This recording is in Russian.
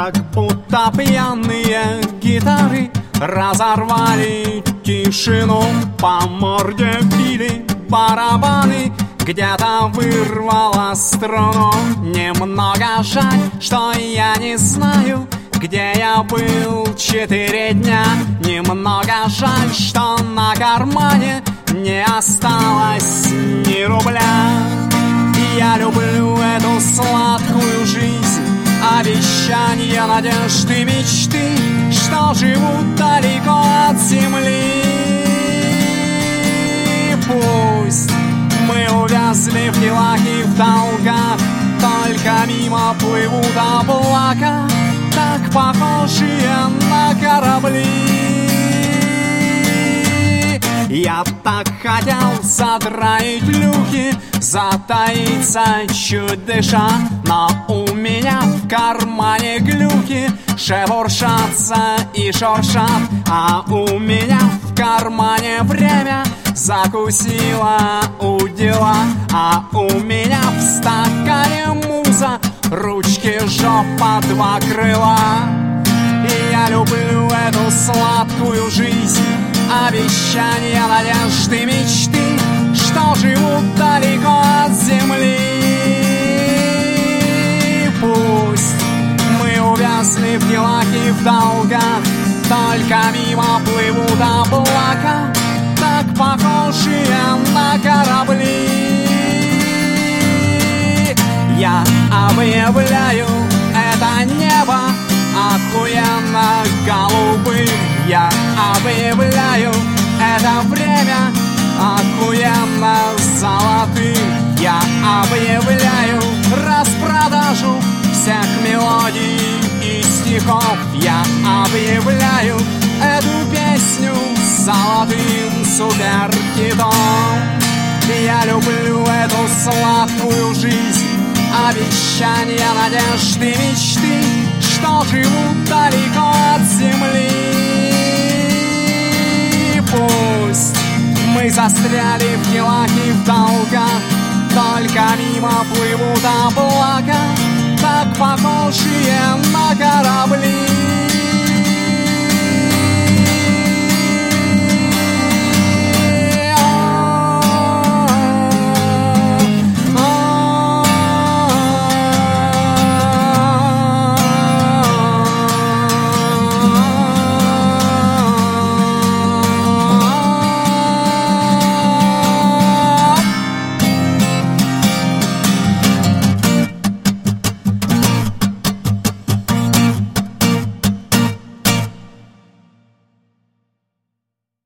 как будто пьяные гитары разорвали тишину, по морде били барабаны, где-то вырвало струну. Немного жаль, что я не знаю, где я был 4 дня. Немного жаль, что на кармане не осталось ни рубля. Я люблю эту сладкую жизнь, обещания, надежды, мечты, что живут далеко от земли. Пусть мы увязли в делах и в долгах, только мимо плывут облака, так похожие на корабли. Я так хотел задраить люки, затаиться чуть дыша, но у меня в кармане глюки шебуршатся и шуршат, а у меня в кармане время закусила у дела, а у меня в стакане муза, ручки, жопа, 2 крыла. И я люблю эту сладкую жизнь, обещания, надежды, мечты, что живут далеко от земли. Пусть мы увязли в делах и в долгах, только мимо плывут облака, так похожие на корабли. Я объявляю это небо охуенно голубым. Я объявляю это время охуенно золотым. Я объявляю распродажу всех мелодий и стихов. Я объявляю эту песню золотым суперхитом. Я люблю эту сладкую жизнь, обещания, надежды, мечты, что живут далеко от земли. Пусть мы застряли в делах и в долгах, только мимо плывут облака, так похожие